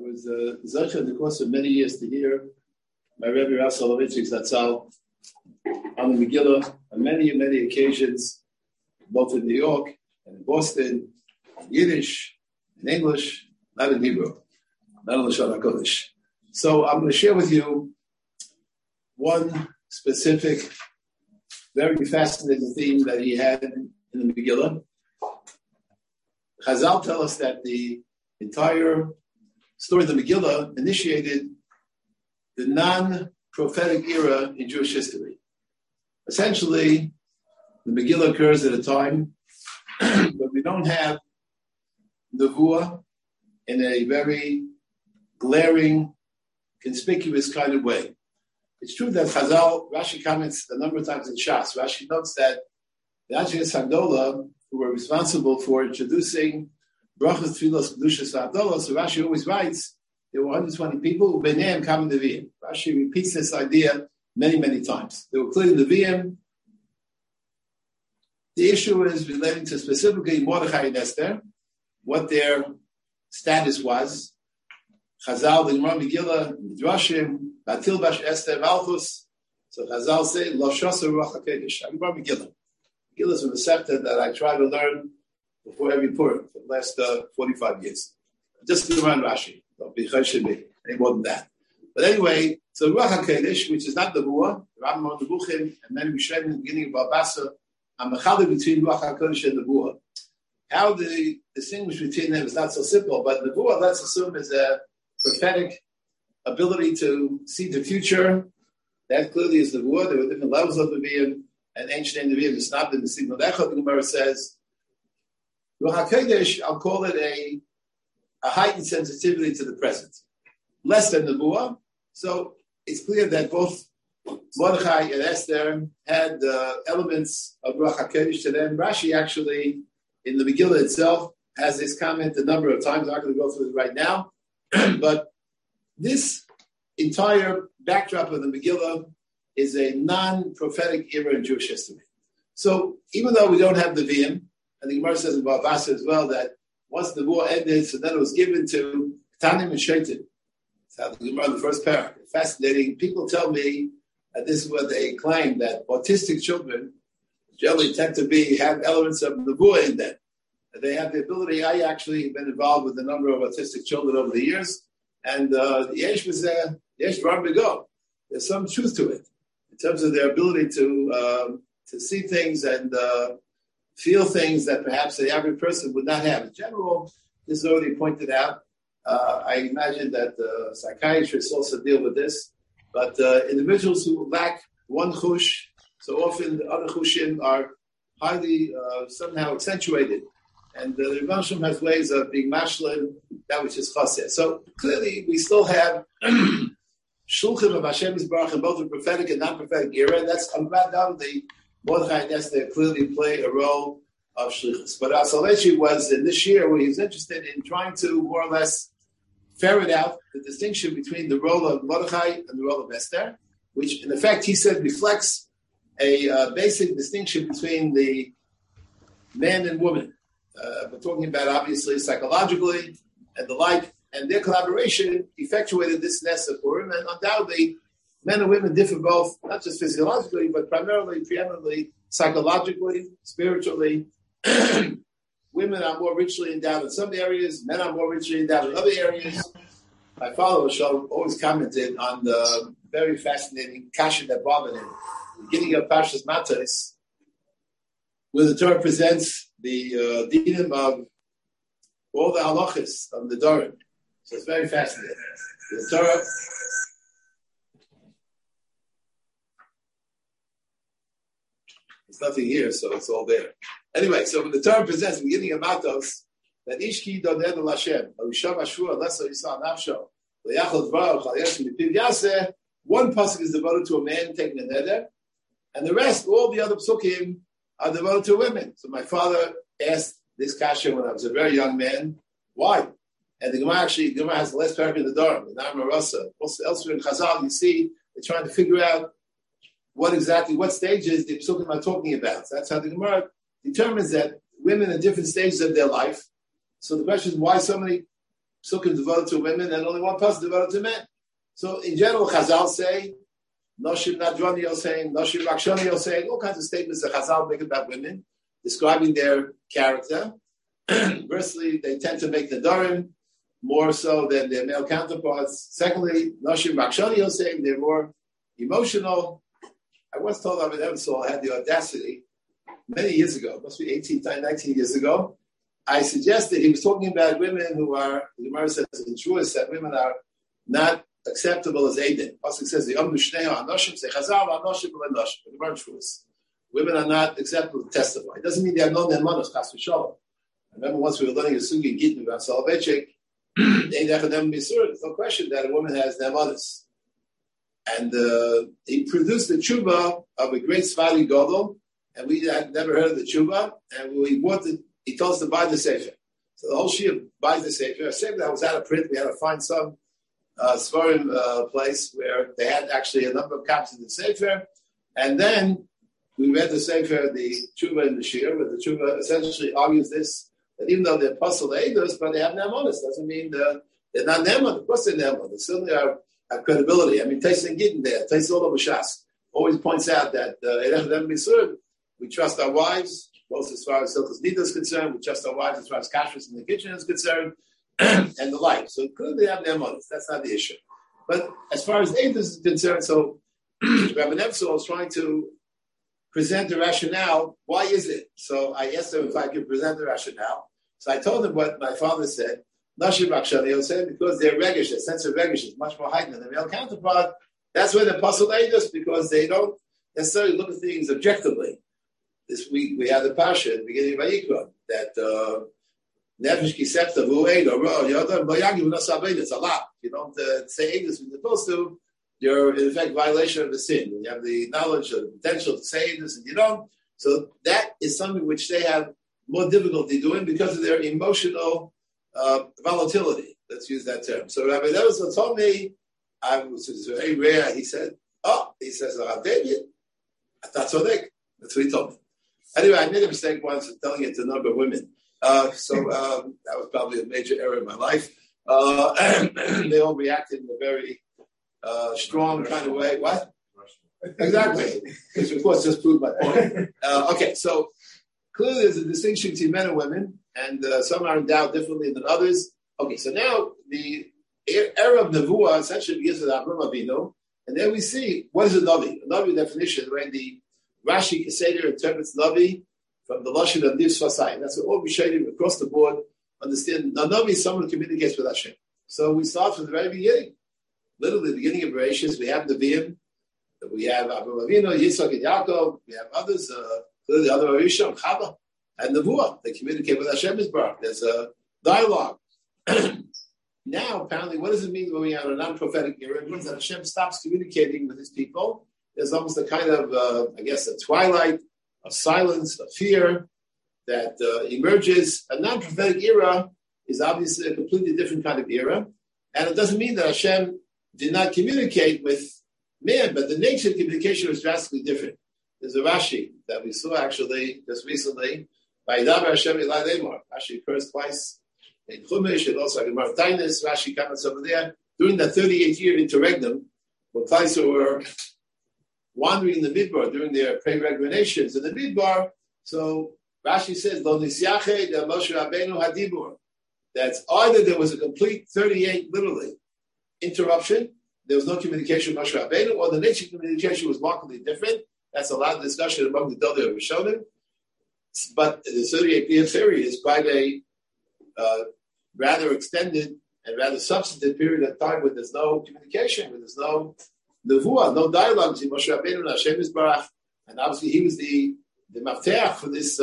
was Zoche in the course of many years to hear my Rebbe Rav Soloveitchik Zatzal on the Megillah on many occasions, both in New York and in Boston, in Yiddish, in English, not in Hebrew, not in Lashon HaKodesh. So I'm going to share with you one specific, very fascinating theme that he had in the Megillah. Chazal tell us that the entire story of the Megillah initiated the non-prophetic era in Jewish history. Essentially, the Megillah occurs at a time when we don't have Nevuah in a very glaring, conspicuous kind of way. It's true that Rashi comments a number of times in Shas. Rashi notes that the Anshe Hagdolah, who were responsible for introducing Brachas, Tfilos, Kedushas, Hagdolah, so Rashi always writes, there were 120 people who B'neihem Kam Nevi'im. Rashi repeats this idea many times. They were clearly Nevi'im. The issue is relating to specifically Mordechai and Esther, what their status was. Chazal, the Gemara Megillah, Midrashim, Batil Bash Esther, Malchus. So Chazal say, Lo Shasa Ruach HaKodesh. Gemara Megillah. Megillah is a receptor that I try to learn before every Purim for the last 45 years. Just to run Rashi. Don't be chayshim any more than that. But anyway, so Ruach HaKodesh, which is not the Nevuah, Rambam Nebuchim, and then we showed in the beginning of Babasa, I'm mechalik between Ruach HaKodesh and Nevuah. How the distinguish between them is not so simple, but Nevuah, let's assume, is a prophetic ability to see the future. That clearly is Nevuah. There were different levels of Nevi'im, and ancient Nevi'im is not in the signal. The Gemara says, Ruach HaKodesh, I'll call it a heightened sensitivity to the present. Less than Nevuah. So it's clear that both Mordechai and Esther had elements of Ruach HaKodesh to them. Rashi actually, in the Megillah itself, has this comment a number of times. I'm not going to go through it right now. But this entire backdrop of the Megillah is a non-prophetic era in Jewish history. So even though we don't have the Nevi'im, and the Gemara says in Bavasa as well that once the war ended, so then it was given to Ktanim and Shaitim. That's how the Gemara in the first paragraph. Fascinating. People tell me that this is what they claim, that autistic children generally tend to have elements of Nevuah in them. They have the ability. I actually have been involved with a number of autistic children over the years, and the Yesh was there. Yesh brought to go. There's some truth to it in terms of their ability to see things and feel things that perhaps the average person would not have. In general, this is already pointed out. I imagine that psychiatrists also deal with this, but individuals who lack one chush, so often the other chushim are highly somehow accentuated. And the Rebbe Shem has ways of being mashlim, that which is chassid. So clearly, we still have shulchan of Hashem Yisbarach in both the prophetic and non-prophetic era, and that's undoubtedly Mordechai and Esther clearly play a role of shlichus. But Soloveitchik was in this year where he was interested in trying to more or less ferret out the distinction between the role of Mordechai and the role of Esther, which in effect he said reflects a basic distinction between the man and woman. We're talking about obviously psychologically and the like, and their collaboration effectuated this nest of Purim, and undoubtedly men and women differ both, not just physiologically, but preeminently psychologically, spiritually. Women are more richly endowed in some areas, men are more richly endowed in other areas. My father always commented on the very fascinating kasha that bothered him. Beginning of Parshas Matos, where the Torah presents the dinim of all the halachas of the Dorim. So it's very fascinating. The Torah. There's nothing here, so it's all there. Anyway, so when the Torah presents the beginning of Matos, that Ishki Donen El Hashem, Arishav Ashur, Leso Yisrael Nafsho, Le'yachol Dvar, Chal Yeshim Mipiv Yaseh, one pasuk is devoted to a man taking a neder, and the rest, all the other psukim, are devoted to women. So my father asked this kasha when I was a very young man, why? And the Gemara has the last paragraph in the Dharm, the Narma Rasa. Also elsewhere in Chazal, you see, they're trying to figure out what stages the psukim are talking about. So that's how the Gemara determines that women in different stages of their life. So the question is, why so many psukim devoted to women and only one pasuk devoted to men. So in general, Chazal say, Noshim Nadroni Yosein, Noshim Rakshoni Yosein, all kinds of statements that Chazal make about women, describing their character. Firstly, they tend to make the Nedarim more so than their male counterparts. Secondly, Noshim Rakshoni Yosein, they're more emotional. I was told Abed Ebersol had the audacity many years ago, must be 18, 19 years ago. I suggested he was talking about women who are, the Gemara says in Truas that women are not acceptable as Aiden. Pasuk says the Anoshim say Chazal Anoshim Anoshim. The Gemara Truas. Women are not acceptable to testify. It doesn't mean they have no nemanos chas v'shalom. I remember once we were learning a sugi gittin about Soloveitchik. There's no question that a woman has nemanos. And he produced the tshuva of a great Sfari Gadol, and we had never heard of the tshuva, and he told us to buy the sefer. So the whole shia buys the sefer. A sefer that was out of print, we had to find some Sfarim place where they had actually a number of copies of the sefer, and then we read the sefer, the tshuva in the shir, where the tshuva essentially argues this, that even though they're apostle edus, but they have ne'amonis, doesn't mean they're not ne'amon. Of course they're ne'amon. They certainly are. Have credibility. I mean, Tyson Gittin there, Tyson all over Shas, always points out that we trust our wives, both as far as Silkas Nida is concerned, we trust our wives as far as kashrus in the kitchen is concerned, and the like. So clearly they have their mothers. That's not the issue. But as far as Eidos is concerned, so Rabbi Nebsol is trying to present the rationale. Why is it? So I asked him if I could present the rationale. So I told him what my father said. Nashim Rakshani Yosef, because their regish, their sense of regish is much more heightened than the male counterpart. That's why the apostle Eidos, because they don't necessarily look at things objectively. This week we had the Pasha at the beginning of Vayikra that Nefesh Kisepta Vu'ed or Yodam Bayagi V'Nasabed. It's a lot. You don't say Eidos when you're supposed to. You're in effect violation of the sin. When you have the knowledge or the potential to say Eidos and you don't. So that is something which they have more difficulty doing because of their emotional volatility. Let's use that term. So Rabbi Levinson told me, which is very rare, he says, David, I thought so. That's what he told me. Anyway, I made a mistake once of telling it to a number of women. That was probably a major error in my life. They all reacted in a very strong kind of way. What? Exactly. Which, of course, just proved my point. Okay, so clearly there's a distinction between men and women, and some are endowed differently than others. Okay, so now the era of Nevuah essentially begins with Avraham Avinu, and then we see, what is a Navi? A Navi definition, when the Rashi Keseder interprets Navi from the Lashon of Niv Sfasayim. That's what all Rishonim across the board understand. Now, Navi is someone who communicates with Hashem. So we start from the very beginning. Literally, the beginning of Bereshis, we have Nevi'im, we have Avraham Avinu, Yitzchak and Yaakov, we have others, the other Arishon, Chava, and Nevuah. They communicate with Hashem Yisbarach. There's a dialogue. Now, apparently, what does it mean when we are in a non-prophetic era? It means that Hashem stops communicating with his people. There's almost a kind of, a twilight of silence, of fear that emerges. A non-prophetic era is obviously a completely different kind of era. And it doesn't mean that Hashem did not communicate with man, but the nature of communication was drastically different. There's a Rashi that we saw actually just recently. Vayidaber Hashem Elai Lemor. Rashi occurs twice in Chumash and also in Gemara Tainis. Rashi comments over there. During the 38-year interregnum, when Klaisa were wandering in the Midbar during their peregrinations in the Midbar, so Rashi says, Lo nisyache de Moshe Rabbeinu hadibur. That's either there was a complete 38, literally, interruption, there was no communication with Moshe Rabbeinu, or the nature of communication was markedly different. That's a lot of discussion among the Dodei of Rishonim. But the 38-year period is quite a rather extended and rather substantive period of time where there's no communication, where there's no nevuah, no dialogue between Moshe Rabbeinu and Hashem Yisbarach. And obviously he was the mafteach for this,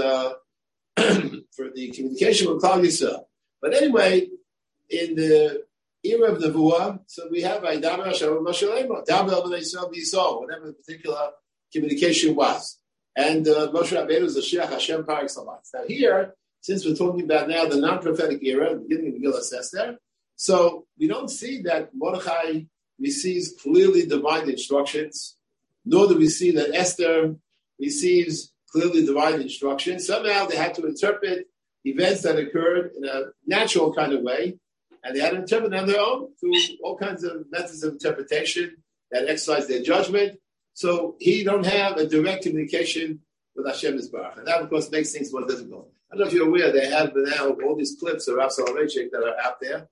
for the communication with Klal Yisrael. But anyway, in the era of Nevuah, so we have Vayidaber Hashem Moshe Rabbeinu, Daber B'nai Yisrael B'Yisrael, whatever the particular communication was. And Moshe Rabbeinu is the Shiach Hashem par excellence. Now here, since we're talking about now the non-prophetic era, the beginning of Megillah Esther, so we don't see that Mordechai receives clearly divine instructions, nor do we see that Esther receives clearly divine instructions. Somehow they had to interpret events that occurred in a natural kind of way, and they had to interpret on their own through all kinds of methods of interpretation that exercise their judgment. So he don't have a direct communication with Hashem Yisbarach. And that, of course, makes things more difficult. I don't know if you're aware, they have now all these clips of Rav Soloveitchik that are out there.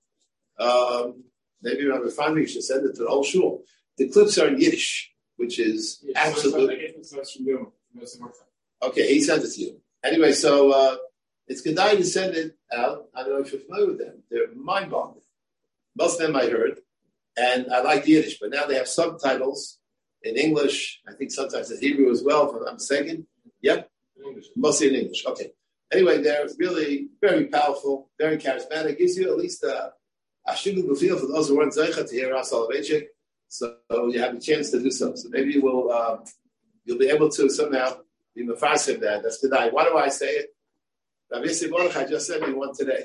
Maybe Rabbi Feinberg should send it to the whole shul. The clips are in Yiddish, which is absolutely... Okay, he sent it to you. Anyway, so it's good to send it out. I don't know if you're familiar with them. They're mind-boggling. Most of them I heard, and I like Yiddish, but now they have subtitles in English. I think sometimes in Hebrew as well, if I'm not mistaken. Yep? Mostly in English. Okay. Anyway, they're really very powerful, very charismatic. It gives you at least a shigul feel for those who weren't zeicha to hear Rav Soloveitchik. So you have a chance to do so. So maybe you'll be able to somehow be mefarsim that. That's good. Why do I say it? Rabbi Yossi Mordechai just sent me one today.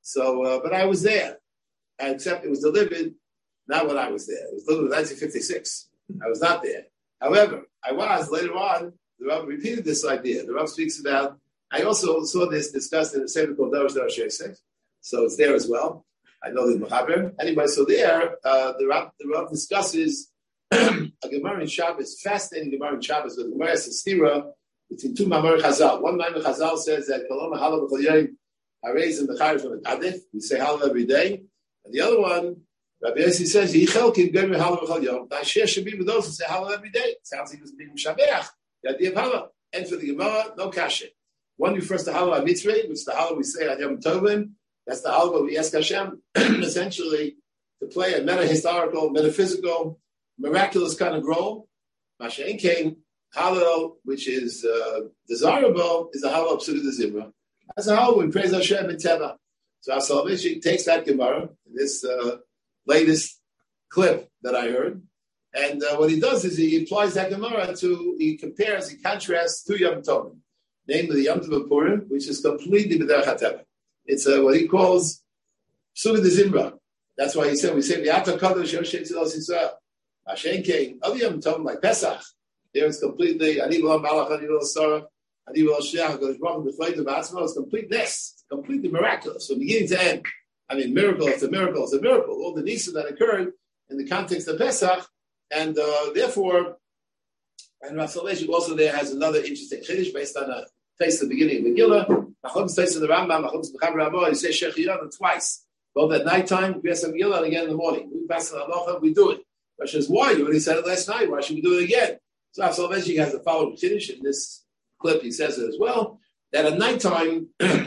So, but I was there. Except it was delivered not when I was there. It was delivered in 1956. I was not there. However, I was later on. The Rav repeated this idea. The Rav speaks about. I also saw this discussed in a sefer called Darash Shesef, so it's there as well. I know the Mechaber. Anyway, so there, the Rav discusses a Gemara in Shabbos, fascinating Gemara in Shabbos, with the Gemara Sestira between two Mamar Chazal. One Mamar Chazal says that Kolom Halav B'Chol Yom Harei the Chayyim from the Kadif. We say Halav every day, and the other one, Rabbi Yossi says Yichel Kim Gem Halav B'Chol Yom. That share should be with those who say Halav every day. It sounds like he was being Shabeach. The idea of Halav, and for the Gemara, no kasha. One refers to Halav Mitzvah, which is the Halav we say on Yom Tovim. That's the Halav we ask Hashem, essentially, to play a meta-historical, metaphysical, miraculous kind of role. Mashain came, Halav, which is desirable, is the Halav of Psudah Zimra. That's a Halav we praise Hashem in Teva. So our Salvation takes that Gemara, this latest clip that I heard, and what he does is he applies that Gemara he contrasts to Yom Tovim. Namely the Yom Tov Purim, which is completely b'derech hateva. It's what he calls Psudah Zimra. That's why he said, we say, V'yata Kadosh Yoshem Tzilos Yisrael. Hashem came, other Yom Tov, like Pesach, there is completely, Ani V'lam Balach, Ani V'lam Sarah, Ani V'lam Sheach, HaKadosh Baruch Hu B'chleid V'atzma, it's completeness, completely miraculous, from beginning to end. I mean, miracle after miracle after miracle. All the nisim that occurred in the context of Pesach, and therefore, and Rav Soloveitchik also there has another interesting chiddush based on a taste of the beginning of Megillah. Machlokes taste of the Rambam, Machlokes Mechaber Rabba, you say Shechiyah twice. Both at nighttime, we have some Megillah, and again in the morning. We pass the halacha, we do it. The question is, why? You already said it last night. Why should we do it again? So Rav Soloveitchik has the following chiddush. In this clip, he says it as well, that at nighttime,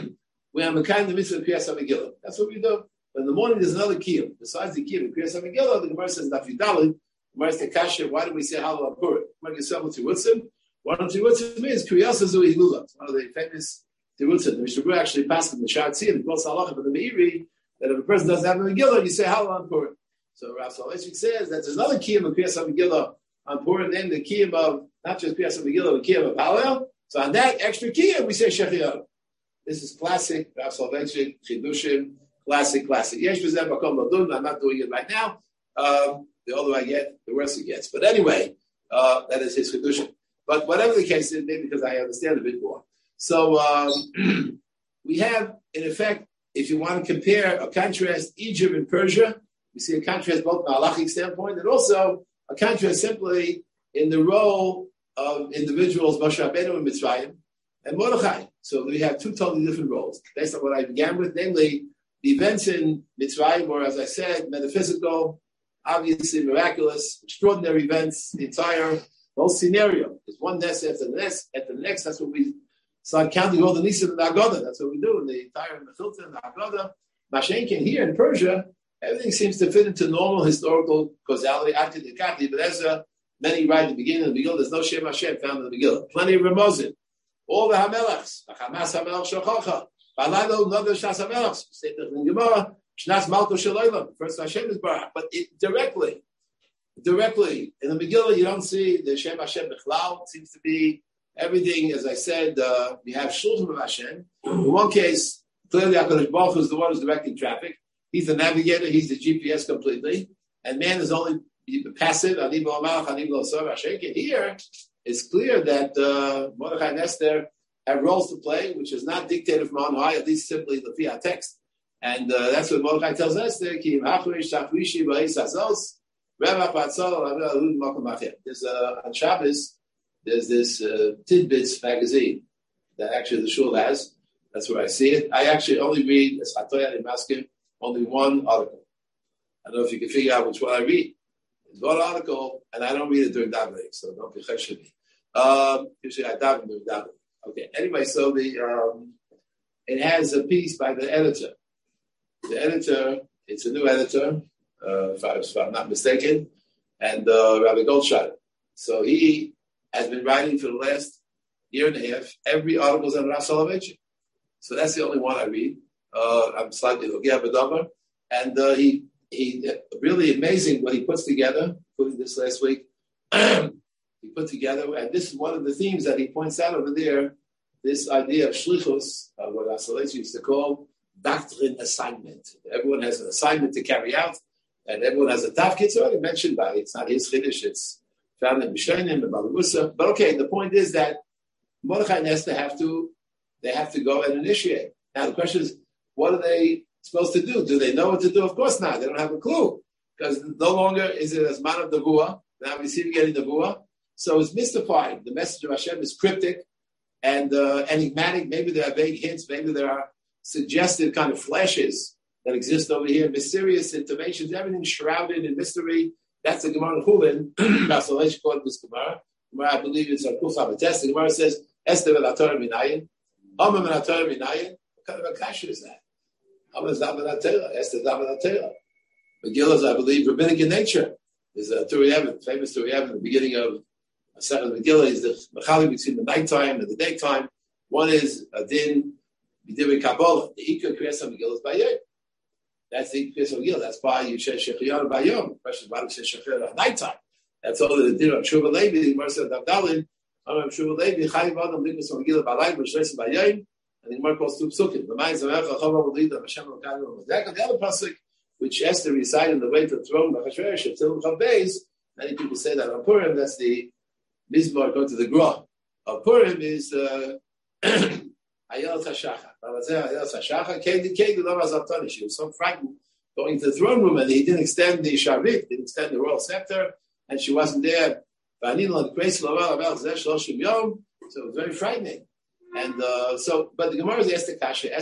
we have Mekayim the mitzvah of Kriyas HaMegillah. That's what we do. But in the morning, there's another kiyum. Besides the kiyum of Kriyas HaMegillah, the Gemara says, Daf Yudalid, Gemara says, Kasha, why do we say Halav Purim? When you say Tirutzim, one of the Tirutzim means Kriyas HaZui Hilula. It's one of the famous Tirutzim. The Mishnah actually passed in the Sha'at Tzim, the Kos Halacha, but the Meiri, that if a person doesn't have a Megillah, you say Halav Purim. So Rav Soloveitchik says that there's another kiyum of Kriyas HaMegillah on Purim, then the kiyum of, not just Kriyas HaMegillah, the kiyum of Hallel. So on that extra kiyum, we say Shechiyah. This is classic Rav Soloveitchik, Chidushim, classic. Yesh B'zeh Makom Ladun. I'm not doing it right now. The older I get, the worse it gets. But anyway, that is his Chidushim. But whatever the case is, maybe because I understand a bit more. So we have, in effect, if you want to compare or contrast Egypt and Persia, we see a contrast both from a halachic standpoint and also a contrast simply in the role of individuals, Moshe Rabbeinu and Mitzrayim, and Mordechai. So we have two totally different roles, based on what I began with, namely the events in Mitzrayim, or as I said, metaphysical, obviously miraculous, extraordinary events, the entire whole scenario. There's one nest after the next, that's what we start counting all the nisim and the Haggadah. That's what we do in the entire Mechilta and the Haggadah. Mashenkin here in Persia, everything seems to fit into normal historical causality. After the Kati, but Ezra, many write at the beginning of the Megillah, there's no Shem Hashem found in the Megillah. Plenty of Ramozin. All the Hamelachs, Hamas Hamelach Shochocha, Balado, another Shas Hamelachs, State of the Gemara, Shnas Malko Shalaylam, first Hashem is Barak. But directly, in the Megillah, you don't see the Shem Hashem Bechlal. It seems to be everything, as I said, we have Shulchan of Hashem. In one case, clearly HaKadosh Baruch Hu is the one who's directing traffic. He's the navigator, he's the GPS completely. And man is only passive. Here, it's clear that Mordechai and Esther have roles to play, which is not dictated from on high, at least simply the fiat text. And that's what Mordechai tells Esther. There's on Shabbos, there's this Tidbits magazine that actually the shul has. That's where I see it. I actually only read, as Chatoya and Maskim, only one article. I don't know if you can figure out which one I read. It's one article, and I don't read it during davening, so don't be chesed me. Usually I daven during davening. Okay. Anyway, so it has a piece by the editor. The editor, it's a new editor, if I'm not mistaken, and Rabbi Goldscheider. So he has been writing for the last year and a half. Every article is on Rav Soloveitchik. So that's the only one I read. I'm slightly looking at Badama. And he really amazing what he puts together, including this last week. He put together, and this is one of the themes that he points out over there, this idea of shlichus, what Rav Soloveitchik used to call doctrine assignment. Everyone has an assignment to carry out, and everyone has a tafkid. It's already mentioned by it. It's not his chiddush. It's found in Mishnayim and Baba Musa. But okay, the point is that Mordechai and Esther have to go and initiate. Now the question is, what are they supposed to do? Do they know what to do? Of course not. They don't have a clue, because no longer is it as man of Nevuah. Now we see getting Nevuah. So it's mystifying. The message of Hashem is cryptic and enigmatic. Maybe there are vague hints. Maybe there are suggestive kind of flashes that exist over here, mysterious intimations, everything shrouded in mystery. That's the Gemara in Chulin. Rasolech called this Gemara. I believe it's a Kuf HaBates. The Gemara says, Esther v'latorah minayin, Amam v'latorah minayin. What kind of a kasha is that? Amam is not v'latorah, Esther is not v'latorah. Megillah is, I believe, rabbinic in nature. There's a Turei famous Turei Even, the beginning of Masechet Megillah is the mechalik between the nighttime and the daytime. One is a din. B'divrei Kabbalah, the Ikar Kriyas HaMegillah is Bayom. That's the Ikar Kriyas HaMegillah. That's why you say Shechion Bayom. The question is why do you say Shechion at nighttime? That's all the din of Shuvah Levi. The Gemara said Davdalin, Amam Shuvah Levi, Chayiv Adam Likus HaMegillah Balayim B'Shreis Bayom, and the Gemara calls two psukim. The Mayim Zamecha Chava L'Lida Hashem L'Kanu L'Mazek. The other pasuk, which Esther recited on the way to the throne of Achashverosh, Tilum Chavbeis. Many people say that on Purim. That's the Mizmor going to the Gra. Of Purim is Ayel Tashacha. She was so frightened going to the throne room, and he didn't extend the Shavit, didn't extend the royal scepter, and she wasn't there. So it was very frightening. And but the Gemara is asked the Kasha,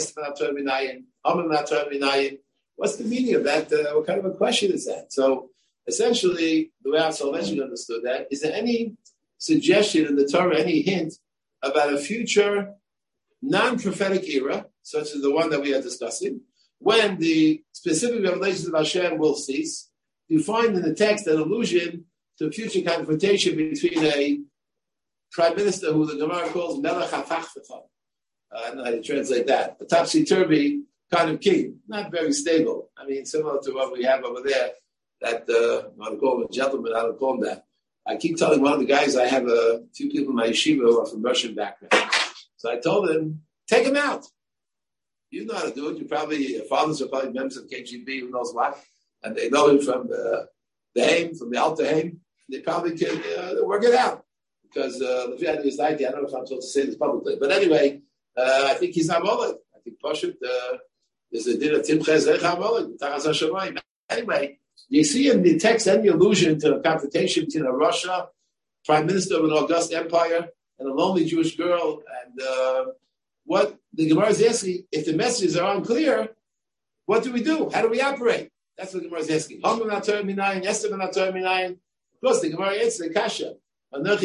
what's the meaning of that? What kind of a question is that? So essentially, the way Rav Soloveitchik understood that, is there any suggestion in the Torah, any hint about a future non-prophetic era, such as the one that we are discussing, when the specific revelations of Hashem will cease? You find in the text an allusion to a future confrontation between a prime minister who the Gemara calls Melech HaFachfacham. I don't know how to translate that. A topsy-turvy kind of king, not very stable. I mean, similar to what we have over there, that, I want to call him a gentleman, I don't call him that. I keep telling one of the guys, I have a few people in my yeshiva who are from Russian background. So I told him, take him out. You know how to do it. Your fathers are probably members of KGB, who knows what. And they know him from the Haim, from the Alta Haim. They probably can work it out. Because the Fiat is 90, I don't know if I'm supposed to say this publicly. But anyway, I think he's not Moled. I think Pashut, there's a din of Timchez Echa Moled, Taras HaShamayim. Anyway, you see in the text any allusion to a confrontation between a Russia, prime minister of an august empire, and a lonely Jewish girl. And what the Gemara is asking, if the messages are unclear, what do we do? How do we operate? That's what the Gemara is asking. Of course, the Gemara answers the Kasha. Where's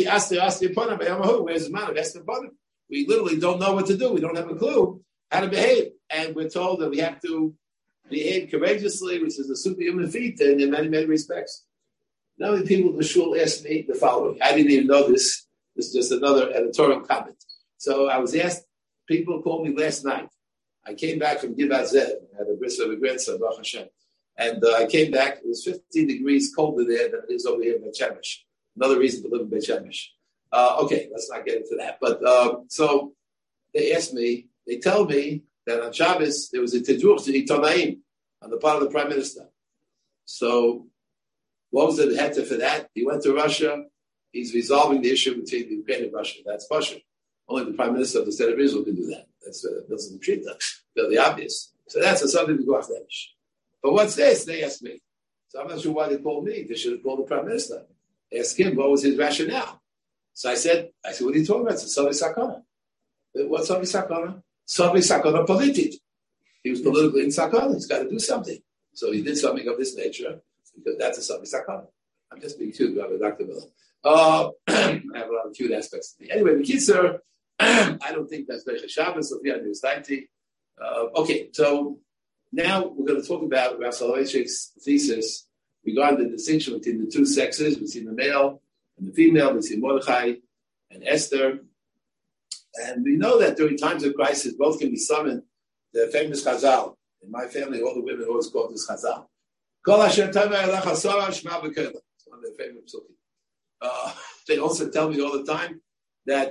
the man of Esther? We literally don't know what to do. We don't have a clue how to behave. And we're told that we have to behave courageously, which is a superhuman feat in many, many respects. Now, the people in the shul asked me the following. I didn't even know this. This is just another editorial comment. So I was asked, people called me last night. I came back from Givat Zed. I had a bris of a grandson, Baruch Hashem. And I came back. It was 15 degrees colder there than it is over here in Beit Shemesh. Another reason to live in Beit Shemesh. Okay, let's not get into that. But so they asked me, they tell me that on Shabbos there was a tedruch to Itonaim on the part of the Prime Minister. So what was the heter for that? He went to Russia. He's resolving the issue between the Ukraine and Russia. That's Pasha. Only the Prime Minister of the State of Israel can do that. That's the Trita. Fairly obvious. So that's a something to go after. But what's this? They asked me. So I'm not sure why they called me. They should have called the Prime Minister. They asked him what was his rationale. So I said, what are you talking about? It's a Savi Sakana. What's Savi Sakana? Savi Sakana politic. He was politically in Sakana. He's got to do something. So he did something of this nature because that's a Savi Sakana. I'm just being cute, Dr. Miller. I have a lot of cute aspects to me. Anyway, the Kitzer, I don't think that's Be'er Shabbos, Sophia News 90. Okay, so now we're going to talk about Rav Soloveitchik's thesis regarding the distinction between the two sexes, between the male and the female, between Mordechai and Esther. And we know that during times of crisis, both can be summoned. The famous Chazal. In my family, all the women always call this Chazal. Kol Asher Tavei Elecha Sara Shema B'Kela. It's one of their favorite psukim. They also tell me all the time that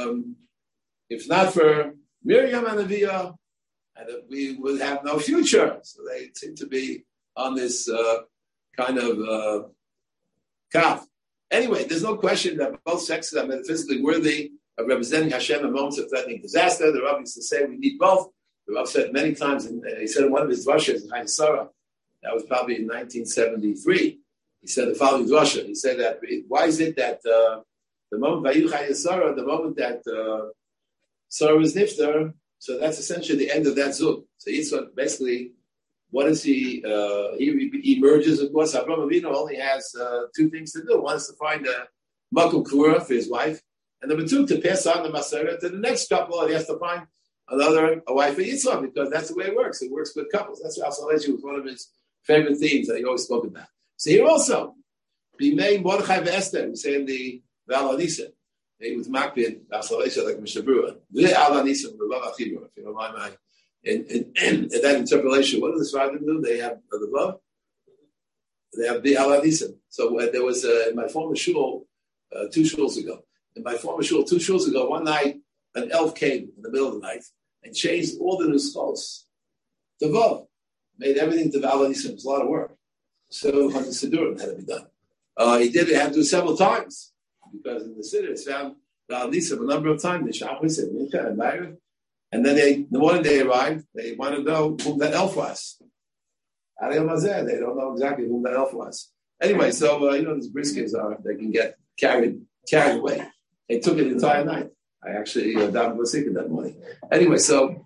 if not for Miriam and Aviyah, and that we would have no future. So they seem to be on this kind of kaf. Anyway, there's no question that both sexes are metaphysically worthy of representing Hashem in moments of threatening disaster. The Rav used to say we need both. The Rav said many times, and he said in one of his drashas in Chaim Sarah, that was probably in 1973. He said the following drasha. He said that why is it that the moment Vayu Chaim Sarah, the moment that Sarah is niftar, so that's essentially the end of that zug. So Yitzchak basically, what is he? He emerges, of course. Avraham Avinu only has two things to do. One is to find a makom kura for his wife, and number two, to pass on the masera to the next couple. And he has to find a wife for Yitzchak, because that's the way it works. It works with couples. That's Rav Soloveitchik was one of his favorite themes that he always spoke about. So here also, Bimei Mordechai ve'Esther, we say in the Val Anisa. He was makbid, Rav Soloveitchik, like Mishnah Berurah. Ve'al Anisa, Rav Achibur, if you don't mind my. In that interpolation, what does the Sfardim do? They have the love. They have the Alanisim. So there was in my former shul 2 shuls ago. In my former shul 2 shuls ago, one night an elf came in the middle of the night and changed all the nuschos to Vav. Made everything to Alanisim. It was a lot of work. So 100 Sidurim had to be done. He did it. Had to do it several times because in the Siddur it's found the Alanisim a number of times. The Shachris and Mincha and Ma'ariv. And then the morning they arrived, they want to know whom that elf was. Ariel Mazeh, they don't know exactly whom that elf was. Anyway, so, these briskets they can get carried away. They took it the entire night. I actually was sick that morning. Anyway, so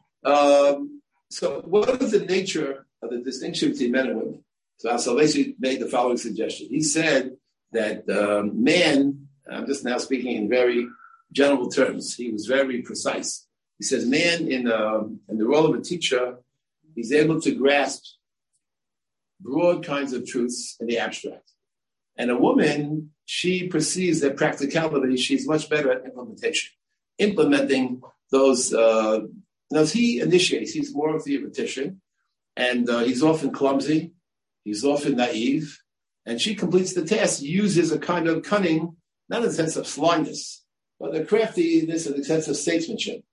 what is the nature of the distinction between men and women? So Rav Soloveitchik made the following suggestion. He said that man, I'm just now speaking in very general terms, he was very precise. He says, man, in the role of a teacher, he's able to grasp broad kinds of truths in the abstract. And a woman, she perceives that practicality, she's much better at implementation. Implementing those, as he initiates, he's more of the theoretician, and he's often clumsy, he's often naive, and she completes the task, uses a kind of cunning, not in the sense of slyness, but a craftiness in the sense of statesmanship.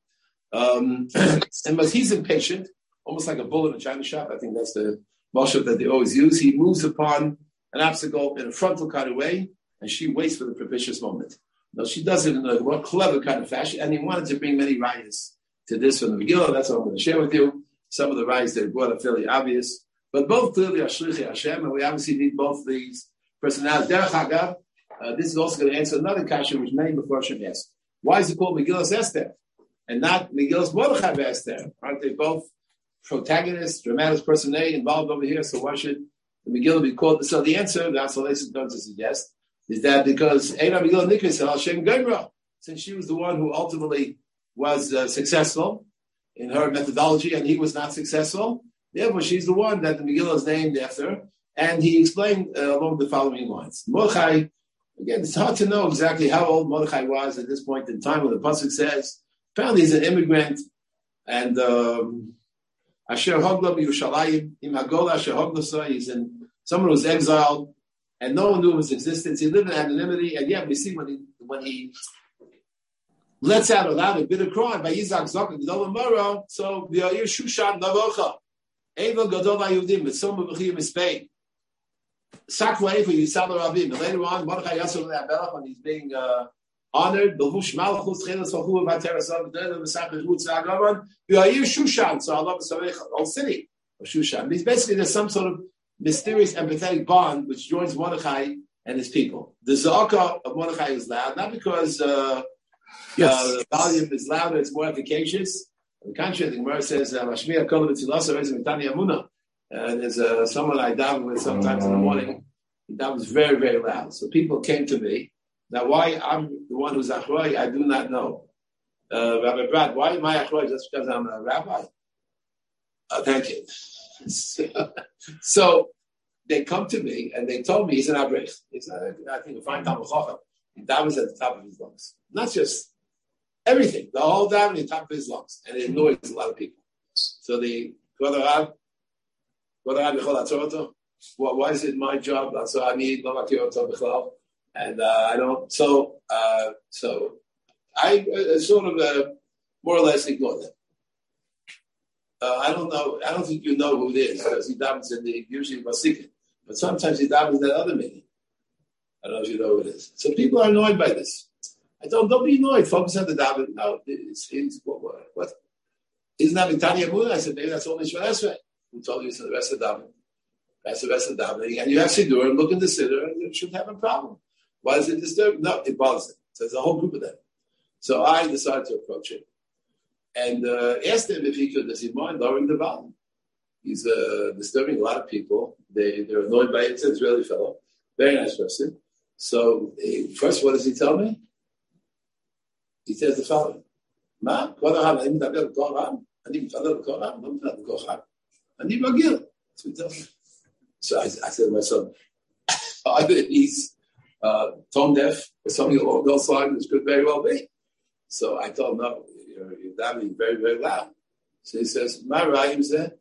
But he's impatient, almost like a bull in a china shop. I think that's the mashal that they always use. He moves upon an obstacle in a frontal kind of way, and she waits for the propitious moment. Now, she does it in a more clever kind of fashion, and he wanted to bring many rayas to this from the Megillah. That's what I'm going to share with you. Some of the rayas that are brought are fairly obvious, but both clearly are shlichei Hashem, and we obviously need both these personalities. Derech Hagav, this is also going to answer another kasha which many before should ask. Why is it called Megillah Esther and not Megillah Mordechai ve'Esther? Aren't they both protagonists, dramatis personae involved over here? So why should the Megillah be called? So the answer, that's what they going to suggest, is that because Eina Megillah Nikris Al Shem Gemra, since she was the one who ultimately was successful in her methodology, and he was not successful, therefore she's the one that the Megillah is named after. And he explained along the following lines. Mordechai, again, it's hard to know exactly how old Mordechai was at this point in time when the pasuk says, apparently he's an immigrant, and Asher Hogla Yerushalayim, Im Hagola Asher Hoglasa, he's someone who's exiled, and no one knew of his existence. He lived in anonymity, and yet we see when he lets out a bitter cry by Yizak Zok and Gedol Mara, so the V'yayir Shushan Navocha, Eva Gadol Ayudim, Mitzom B'chiyim Ispein, Sakwa Eva Yisad Rabim, and later on, Mordechai Yasser Abelach, when he's being honored. Belvush Malchus, Chelas Vachu, Vaterasam, Mesachas Rutz Agavan, V'ayir Shushan, so Allah B'Sarecha, the whole city of Shushan. Basically, there's some sort of mysterious, empathetic bond which joins Mordechai and his people. The Za'aka of Mordechai is loud, not because the volume is louder, it's more efficacious. On the contrary, the Gemara says, Mashmiya Kol V'Tzilasa Reza Mitani Amuna. And there's someone I daven with sometimes in the morning. He davens very, very loud. So people came to me. Now, why I'm the one who's Achroi, I do not know. Rabbi Brad, why am I Achroi? Just because I'm a rabbi? Thank you. So they come to me and they told me he's an Abrech. He's I think a fine Talmud Chacham. He davens at the top of his lungs. Not just everything, the whole davening at the top of his lungs. And it annoys a lot of people. So the Kvod Rav, why is it my job? So I need Lo Makir Oto B'chlal. And I don't, so I sort of more or less ignore them. I don't know, I don't think you know who it is, because he davens in the usually Vasikin. But sometimes he davens in that other meeting. I don't know if you know who it is. So people are annoyed by this. I don't be annoyed. Focus on the daven. No, it's what? Isn't that Tanya Muna? I said, maybe that's only Shvan Esrei. Who told you it's the rest of daven? That's the rest of davening. And you have Siddur and look in the Siddur and you shouldn't have a problem. Why does it disturb? No, it bothers them. So there's a whole group of them. So I decided to approach him and asked him if he could, does he mind lowering the volume? He's disturbing a lot of people. They're annoyed by it. It's an Israeli fellow. Very nice person. So first, what does he tell me? He says the following. So I said to myself, either he's tone deaf or something along those lines, which could very well be. So I told him, no, you're davening very, very loud. So he says, my Rayim said,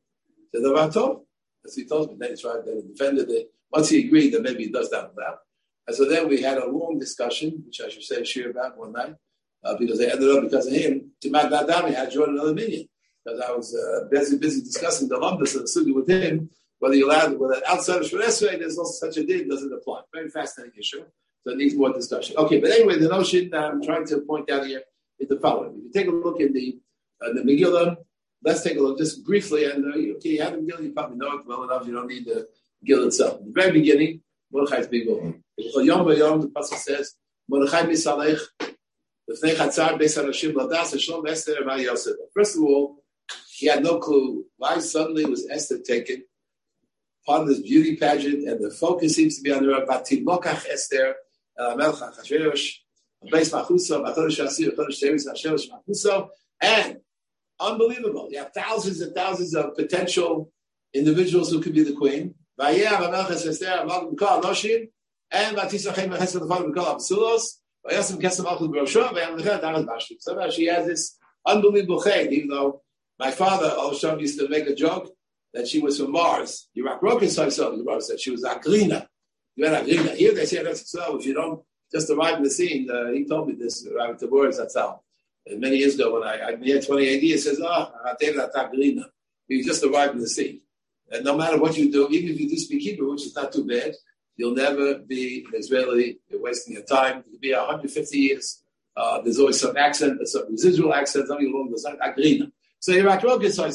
as he told me, then he tried, then he defended it. Once he agreed that maybe he does that loud. And so then we had a long discussion, which I should say share about one night, because they ended up, because of him, to Magdad Dami had joined another minion. Because I was busy discussing the lumbus of the sugi with him, whether you're allowed, whether outside of Shvan Esrei, there's also such a thing, doesn't apply. Very fascinating issue. So it needs more discussion. Okay, but anyway, the notion that I'm trying to point out here is the following. If you take a look in the Megillah, let's take a look just briefly. And okay, you have the Megillah, you probably know it well enough. You don't need the Megillah itself. At the very beginning, Mordechai's big woman. Yom B'Yom, the Pasuk says, Mordechai Misalech, L'fnei Chatzar Beis Harashim Ladas Hashem Esther V'Ay Yosef. First of all, he had no clue why suddenly was Esther taken part of this beauty pageant, and the focus seems to be on the Batim Lokach Esther, Melech Achashverosh, Beis Machuso, Batosh Asir, Batosh Tevis, Hasherosh Machuso, and unbelievable. You have thousands and thousands of potential individuals who could be the queen. Vayeh Melech Esther, Malchim Kol Anoshim, and Batisachem Chesed Lefanu Kol Absulos, Vayasem Kesem Malchim Berosho, Vayam Lechet Arad Bashim. So she has this unbelievable chayt, even though my father, Al-Sham, used to make a joke that she was from Mars. Yirak Rokin said she was Agrina. You had Agrina. Here they say that's so. If you don't just arrive in the scene, he told me this, Rabbi Tabor Zatzal. Many years ago when I had 20 AD, he says, Agrina. You just arrived in the scene. And no matter what you do, even if you do speak Hebrew, which is not too bad, you'll never be an Israeli. You're wasting your time. You'll be 150 years. There's always some accent, some residual accent, something along the side. Agrina. So Yirak Rokin says,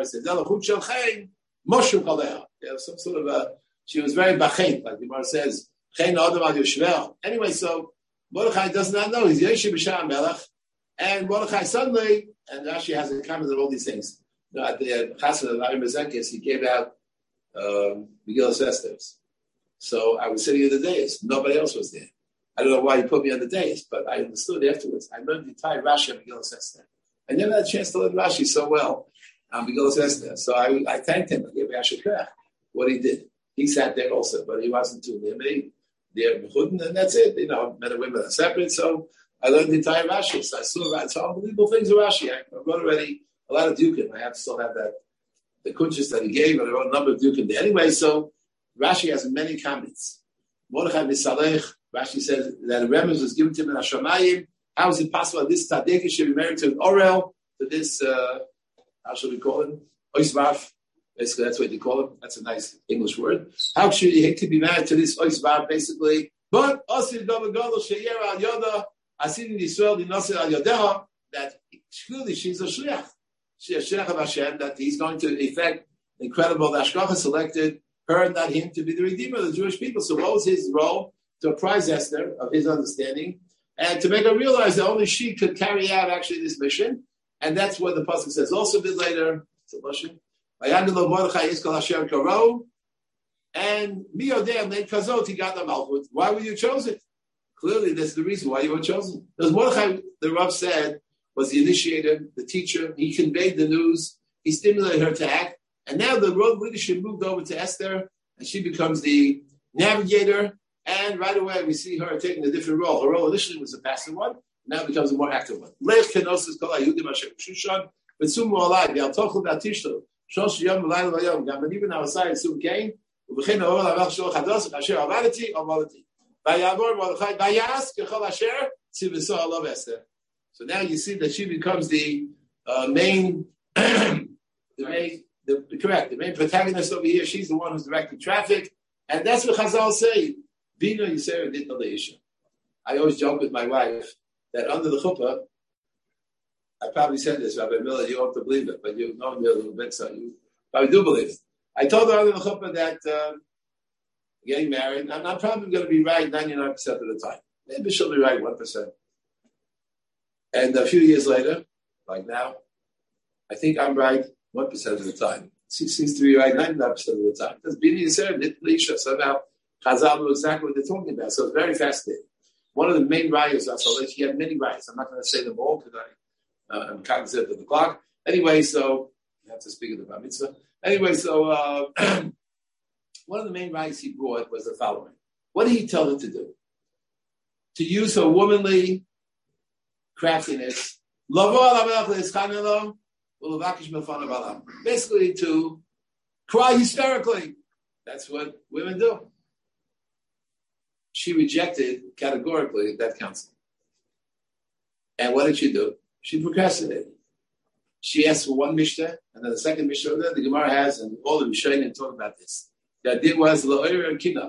some sort of she was very bachein, like the Gemara says, anyway, so Mordechai does not know. He's Yeshiv B'Shah Melech, and Mordechai suddenly, and Rashi has a comment on all these things. At the Chassid of Ari Mezekis, he gave out Megillas Esther's. So I was sitting in the dais. Nobody else was there. I don't know why he put me on the dais, but I understood afterwards. I learned the entire Rashi of Megillas Esther. I never had a chance to learn Rashi so well on Megillas Esther. So I thanked him. I gave Yashikach what he did. He sat there also, but he wasn't too near me. And that's it. Men and women are separate. So I learned the entire Rashi. So I saw some unbelievable things of Rashi. I wrote already a lot of Dukin. I still have that, the kunches that he gave, and I wrote a number of Dukin there. Anyway, so Rashi has many comments. Mordechai Misalech, Rashi says that a remez was given to him in Hashemayim. How is it possible that this tzaddik should be married to an Orel, to this, how should we call it? Oisvav. Basically, that's what you call it. That's a nice English word. How should he be married to this Oisvav, basically? But, Osir Dovagodol Sheyera Al Yoda, Asin Yisrael Dinosid Al Yodeha, that clearly she's a shliach. She's a shliach of Hashem, that he's going to effect incredible. The Hashgacha selected her, not him, to be the redeemer of the Jewish people. So what was his role? To apprise Esther of his understanding and to make her realize that only she could carry out actually this mission. And that's what the pasuk says. Also a bit later, it's a Lashon. And Miyodeh made Kazot, he got the Malchut. Why were you chosen? Clearly, that's the reason why you were chosen. Because Mordechai, the Rav said, was the initiator, the teacher. He conveyed the news. He stimulated her to act. And now the road leadership moved over to Esther, and she becomes the navigator. And right away, we see her taking a different role. Her role initially was a passive one. Now it becomes a more active one. Lech kenosis kol hayudim asher b'Shushan v'tzumu alai v'altochu v'atishlu shosh yom v'layla v'yom gam v'niben avasai soon came v'chein ha'or l'avach shol chados asher avadati v'yavor Mordechai v'yas kechol asher tziviso alav Esther. So now you see that she becomes the main, the main protagonist over here. She's the one who's directing traffic, and that's what Chazal say. Bina Yisera did the Leisha. I always joke with my wife that under the chuppah, I probably said this, Rabbi Miller, you don't have to believe it, but you know me a little bit, so you probably do believe it. I told her under the chuppah that getting married, I'm not probably going to be right 99% of the time. Maybe she'll be right 1%. And a few years later, like now, I think I'm right 1% of the time. She seems to be right 99% of the time. Because Bina Yisera did the Leisha. Somehow, Chazal knew exactly what they're talking about. So it's very fascinating. One of the main rayos, he had many rayos. I'm not going to say them all because I'm cognizant of the clock. Anyway, so I have to speak of the Bar Mitzvah. Anyway, so one of the main rayos he brought was the following. What did he tell her to do? To use her womanly craftiness, basically to cry hysterically. That's what women do. She rejected categorically that counsel. And what did she do? She procrastinated. She asked for one Mishnah, and then the second Mishnah that the Gemara has, and all the Rishonim talk about this. The idea was La'or and Kina,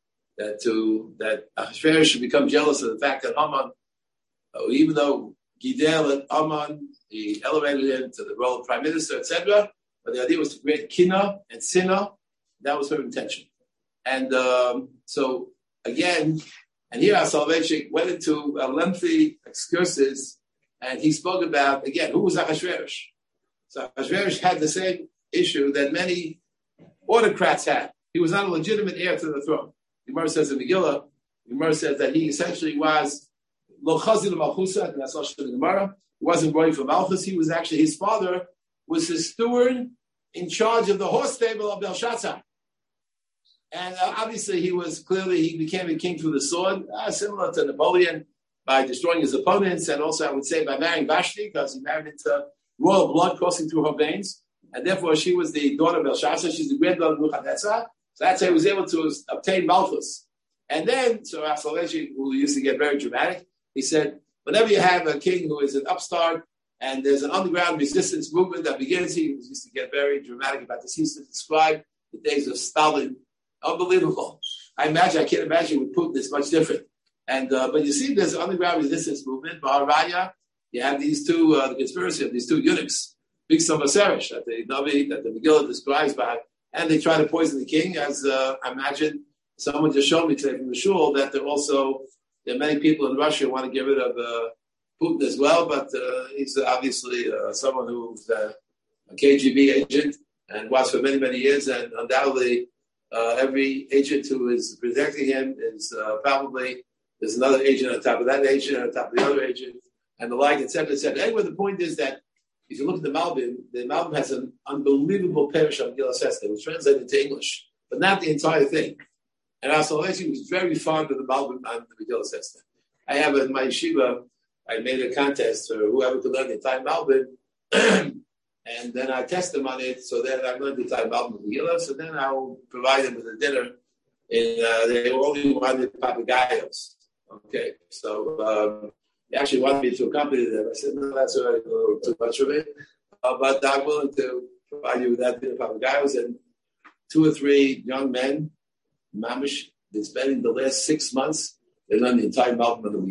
that Ahasuerus should become jealous of the fact that Haman, even though Gidel and Haman, he elevated him to the role of prime minister, etc., but the idea was to create Kina and Sinna. That was her intention. And so, again, and here our Soloveitchik went into a lengthy excursus, and he spoke about, again, who was Ahasuerus? So Ahasuerus had the same issue that many autocrats had. He was not a legitimate heir to the throne. The Gemara says in Megillah, the Gemara says that he essentially was lo chazil malchusa, and that's also the Gemara. He wasn't running for Malchus. He was actually, his father was his steward in charge of the horse stable of Belshazzar. And obviously he became a king through the sword, similar to Napoleon, by destroying his opponents, and also I would say by marrying Vashti, because he married into royal blood coursing through her veins. And therefore she was the daughter of Belshazzar. She's the granddaughter of Nebuchadnezzar. So that's how he was able to obtain Malchus. And then, so Asalechi, who used to get very dramatic, he said, whenever you have a king who is an upstart and there's an underground resistance movement that begins, he used to get very dramatic about this. He used to describe the days of Stalin. Unbelievable. I can't imagine with Putin it's much different. And but you see, there's an underground resistance movement. Baharaya, you have these two, the conspiracy of these two eunuchs, Big Samaseresh, that the Megillah describes by, and they try to poison the king, as I imagine someone just showed me today from the shul, that there are many people in Russia who want to get rid of Putin as well, but he's obviously someone who's a KGB agent and was for many, many years, and undoubtedly every agent who is protecting him is probably, there's another agent on top of that agent, on top of the other agent, and the like, etc., etc. Anyway, the point is that if you look at the Malbim has an unbelievable parish on Megillas Esther. It was translated into English, but not the entire thing. And Asalechi was very fond of the Malbim on the Megillas Esther. I have in my yeshiva, I made a contest for whoever could learn the entire Malbim, and then I test them on it. So then I learned the entire Malbim of Megillah. So then I'll provide them with a dinner. And they only wanted papagayos. Okay, so they actually wanted me to accompany them. I said, no, that's already a little too much of it. But I'm willing to provide you with that dinner papagayos. And 2 or 3 young men, mamish, been spending the last 6 months, they learned the entire Malbim of the Megillah.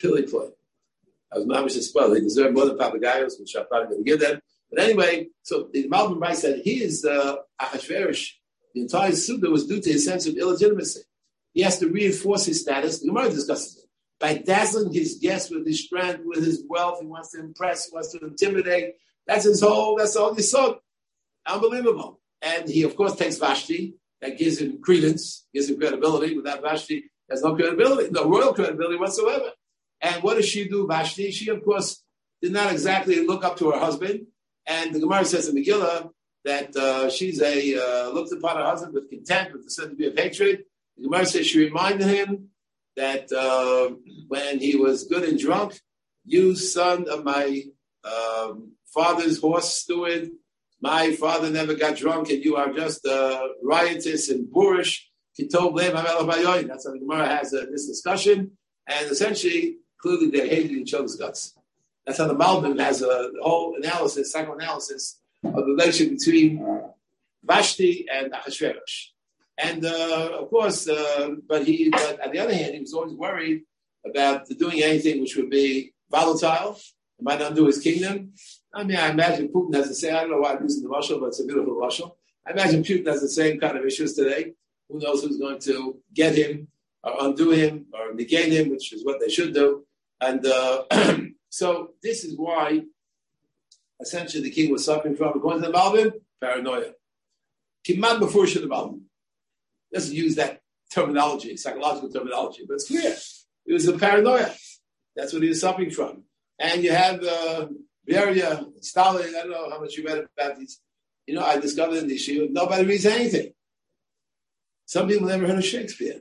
Pilly Floyd. I was mamish spoiled. They deserve more than papagayos, which I'm probably going to give them. But anyway, so the Malbim writes that he is Achashverosh. The entire Suda was due to his sense of illegitimacy. He has to reinforce his status. The Gemara discusses it. By dazzling his guests with his strength, with his wealth, he wants to impress, he wants to intimidate. That's all he saw. Unbelievable. And he, of course, takes Vashti. That gives him credence, gives him credibility. Without Vashti, there's no credibility, no royal credibility whatsoever. And what does she do, Vashti? She, of course, did not exactly look up to her husband. And the Gemara says in Megillah that she's looked upon her husband with contempt, with a certain degree of hatred. The Gemara says she reminded him that when he was good and drunk, you son of my father's horse steward, my father never got drunk, and you are just riotous and boorish. That's how the Gemara has this discussion. And essentially, clearly they hated each other's guts. That's how the Malbim has a whole analysis, psychoanalysis of the relationship between Vashti and Achashverosh. And of course, but on the other hand, he was always worried about doing anything which would be volatile. It might undo his kingdom. I mean, I imagine Putin has the same, I don't know why I'm using the Russian, but it's a beautiful Russian. I imagine Putin has the same kind of issues today. Who knows who's going to get him or undo him or negate him, which is what they should do. And so this is why essentially the king was suffering from, according to the Malbim, paranoia. Kiman before the Malbim. Doesn't use that terminology, psychological terminology, but it's clear. It was a paranoia. That's what he was suffering from. And you have Beria, Stalin, I don't know how much you read about these. You know, I discovered in the yeshiva, nobody reads anything. Some people never heard of Shakespeare.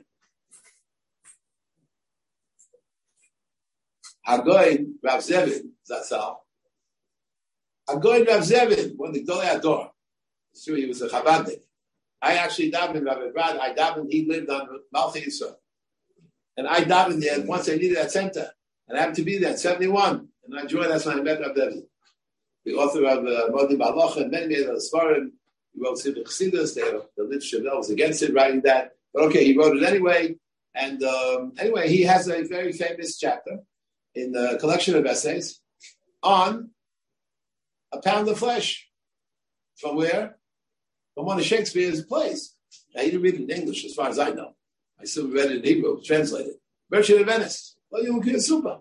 Hagoyin Rav Zevin, Zatzal. Hagoyin Rav Zevin, one of the Gdolei Ador. It's true, he was a Chabadnik. I actually davened Rabbi Brad. He lived on Malchi Yisrael. And I davened there once I needed that center. And I happened to be there at 71. And I joined, that's when I met Rabbi Devi, the author of Modi Balocha and many other Sfarim. He wrote Sivir Chassidus. The literature was against it, writing that. But okay, he wrote it anyway. And anyway, he has a very famous chapter in the collection of essays on a pound of flesh. From where? From one of Shakespeare's plays. Now, he didn't read it in English, as far as I know. I still read it in Hebrew, translated. Merchant of Venice. Well, you can super.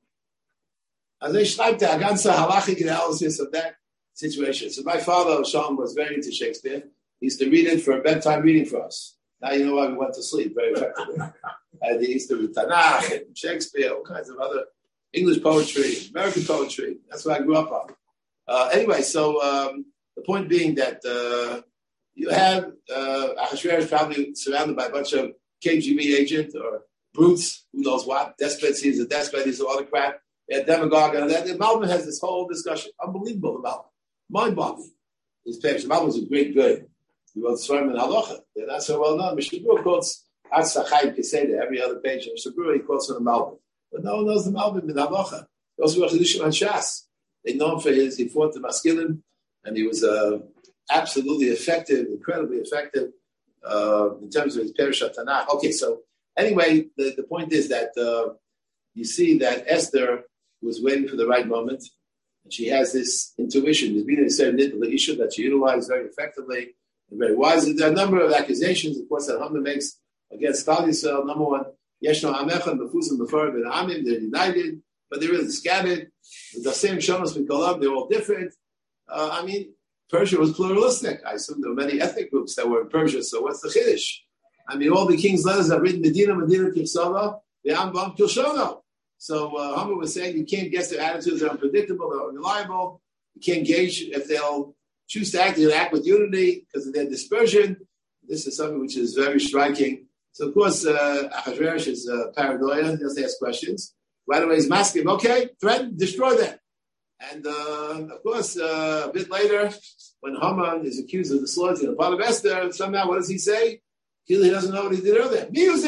As I schreibt a ganze halachic analysis of that situation. So my father, Shalom, was very into Shakespeare. He used to read it for a bedtime reading for us. Now you know why we went to sleep very effectively. And he used to read Tanakh and Shakespeare, all kinds of other English poetry, American poetry. That's what I grew up on. Anyway, so the point being that you have Ahasuerus probably surrounded by a bunch of KGB agents or brutes, who knows what, despots. He's a despot, he's an autocrat, a demagogue. And the Malbim has this whole discussion. Unbelievable about mind-boggling. His page. The Malbim was a great good. He wrote Svarim and Halacha. They're not so well known. Mishnah Berurah quotes Atzah Chaim Keseda every other page. And Mishnah Berurah, he quotes from the Malbim. But no one knows the Malbim in Halacha. He also wrote Chidushim and Shas. They know him for he fought the Maskilim, and he was absolutely effective, incredibly effective in terms of his Perushat Tanakh. Okay, so anyway, the point is that you see that Esther was waiting for the right moment, and she has this intuition. There's been a certain issue that she utilized very effectively and very wisely. There are a number of accusations, of course, that Haman makes against Klal Yisrael. Number one, Yeshno Amecha, Mefuzim, Mefarim, and Amim, they're united, but they're really scattered. The same Shonos Mikolam, they're all different. I mean, Persia was pluralistic. I assume there were many ethnic groups that were in Persia, so what's the Chiddush? I mean, all the king's letters are written Medina Kirsava, the Ambam Kilshono. So Haman was saying you can't guess their attitudes, they're unpredictable, they're unreliable. You can't gauge if they'll choose to act, they'll act with unity because of their dispersion. This is something which is very striking. So, of course, Ahasuerus is paranoia. He doesn't ask questions. Right away, he's masking, okay, threaten, destroy them. And, of course, a bit later, when Haman is accused of disloyalty on the part of Esther, somehow, what does he say? He doesn't know what he did earlier.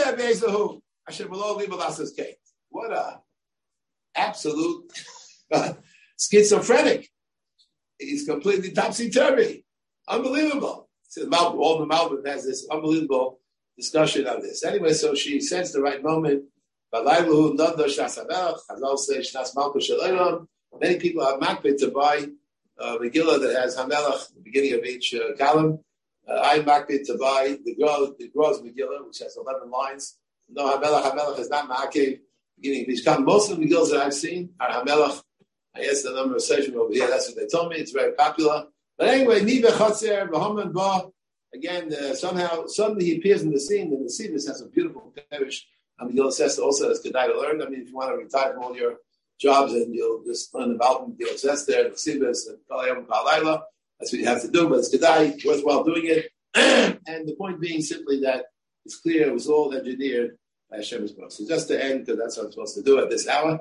What a absolute schizophrenic. He's completely topsy-turvy. Unbelievable. So all the Malbim has this unbelievable discussion on this. Anyway, so she sensed the right moment, Balaylahu Nada Shnas Hamelach. Chazal say Shnas Malchus Shel Olam. Many people have makbid to buy Megillah that has Hamelach at the beginning of each column. I makbid to buy the Groz Megillah, which has 11 lines. No Hamelach is not makbid beginning of each column. Most of the Megillas that I've seen are Hamelach. I asked the number of sessions over here. That's what they told me. It's very popular. But anyway, Nive Chotzer V'Homan Ba. Again, suddenly he appears in the scene. And the scene has some beautiful parish. Megillah says also that's good to learn. I mean, if you want to retire from all your jobs and you'll just learn about Megillah Esther, the Sivas, and Kalayam Kalayla, that's what you have to do. But it's good, worthwhile doing it. And the point being simply that it's clear it was all engineered by Hashem's book. So just to end, because that's what I'm supposed to do at this hour.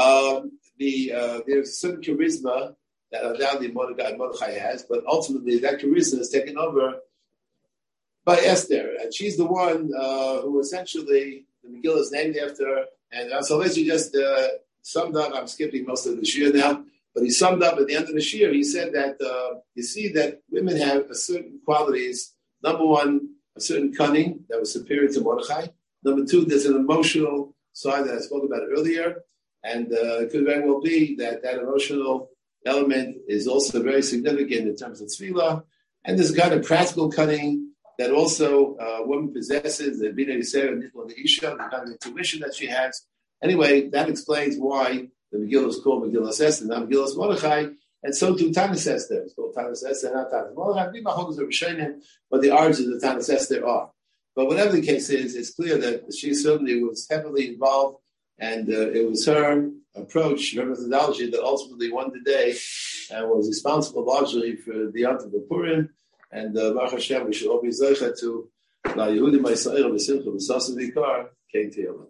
There's some charisma that undoubtedly Mordechai has, but ultimately that charisma is taken over by Esther, and she's the one who essentially the Megillah is named after. And so let's just summed up. I'm skipping most of the shir now, but he summed up at the end of the shir. He said that you see that women have a certain qualities. Number one, a certain cunning that was superior to Mordechai. Number two, there's an emotional side that I spoke about earlier. And it could very well be that emotional element is also very significant in terms of tefillah. And there's a kind of practical cunning that also a woman possesses, the Bina Yisera and the Isha, the kind of intuition that she has. Anyway, that explains why the Megillah is called Megillah Esther, not Megillah Mordechai. And so too Tanis Esther. It's called Tanis Esther, not Tanis Mordechai. But the origins of Tanis Esther are. But whatever the case is, it's clear that she certainly was heavily involved. And it was her approach, her methodology that ultimately won the day and was responsible largely for the Yom Tov Purim. And Baruch Hashem, we should all be zeicha to La Yehudim Ma'Yisrael V'Simcha V'Sasim V'Ikar Kein Teilah.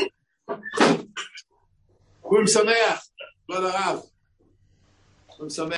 Purim Sameach, Brother Rav. Purim Sameach.